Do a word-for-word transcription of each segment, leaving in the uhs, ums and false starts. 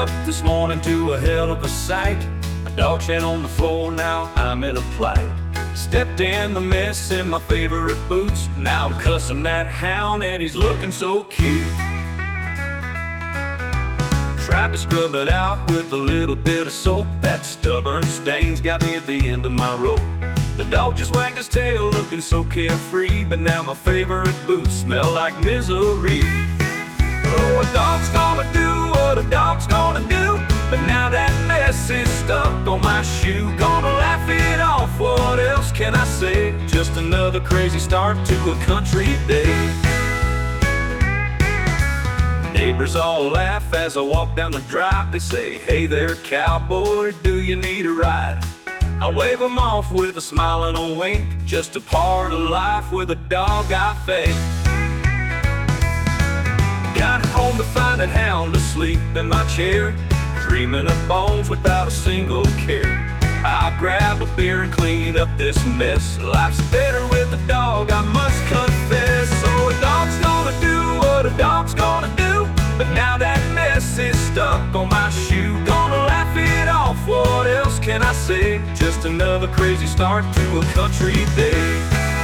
up this morning to a hell of a sight. A dog shed on the floor, now I'm in a plight. Stepped in the mess in my favorite boots. Now I'm cussing that hound and he's looking so cute. Tried to scrub it out with a little bit of soap. That stubborn stain's got me at the end of my rope. The dog just wagged his tail looking so carefree, but now my favorite boots smell like misery. Oh, a dog's gonna do what a dog's gonna do, but now that mess is stuck on my shoe. Gonna laugh it off, what else can I say? Just another crazy start to a country day. Neighbors all laugh as I walk down the drive. They say, hey there cowboy, do you need a ride? I wave them off with a smile and a wink. Just a part of life with a dog I fake. Got home to find a hound asleep in my chair, dreaming of bones without a single care. I grab a beer and clean up this mess. Life's better with a dog, I must confess. So a dog's gonna do what a dog's gonna do, but now that mess is stuck on my shoe. Gonna laugh it off, what else can I say? Just another crazy start to a country day.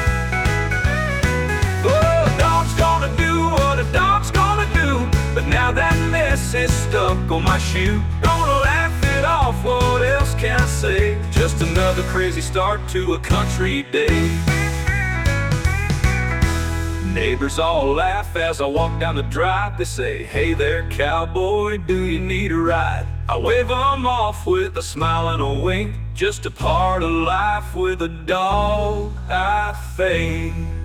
Oh, a dog's gonna do what a dog's gonna do, but now that mess is stuck on my shoe. Gonna laugh it off, what else can I say? Just another crazy start to a country day. Neighbors all laugh as I walk down the drive. They say, hey there cowboy, do you need a ride? I wave them off with a smile and a wink. Just a part of life with a dog I think.